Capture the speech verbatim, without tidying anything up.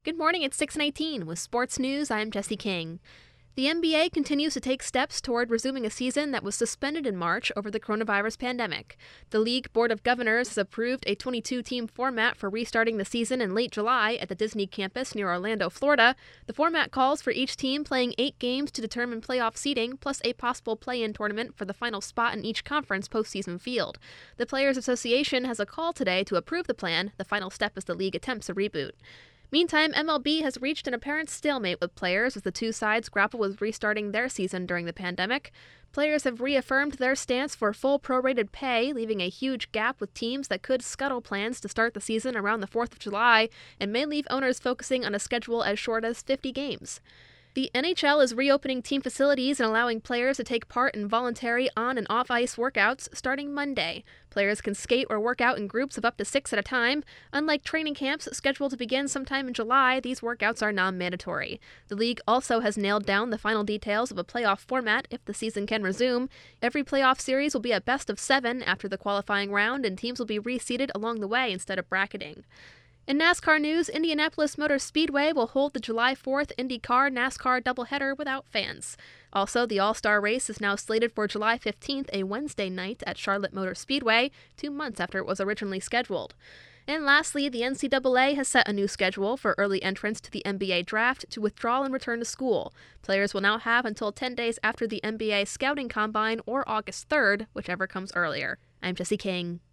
Good morning, it's six nineteen. With sports news, I'm Jesse King. The N B A continues to take steps toward resuming a season that was suspended in March over the coronavirus pandemic. The League Board of Governors has approved a twenty-two team format for restarting the season in late July at the Disney campus near Orlando, Florida. The format calls for each team playing eight games to determine playoff seeding, plus a possible play-in tournament for the final spot in each conference postseason field. The Players Association has a call today to approve the plan, the final step as the league attempts a reboot. Meantime, M L B has reached an apparent stalemate with players as the two sides grapple with restarting their season during the pandemic. Players have reaffirmed their stance for full prorated pay, leaving a huge gap with teams that could scuttle plans to start the season around the fourth of July and may leave owners focusing on a schedule as short as fifty games. The N H L is reopening team facilities and allowing players to take part in voluntary on- and off-ice workouts starting Monday. Players can skate or work out in groups of up to six at a time. Unlike training camps scheduled to begin sometime in July, these workouts are non-mandatory. The league also has nailed down the final details of a playoff format if the season can resume. Every playoff series will be a best of seven after the qualifying round, and teams will be reseeded along the way instead of bracketing. In NASCAR news, Indianapolis Motor Speedway will hold the July fourth IndyCar NASCAR doubleheader without fans. Also, the All-Star race is now slated for July fifteenth, a Wednesday night at Charlotte Motor Speedway, two months after it was originally scheduled. And lastly, the N C double A has set a new schedule for early entrance to the N B A draft to withdraw and return to school. Players will now have until ten days after the N B A scouting combine or August third, whichever comes earlier. I'm Jesse King.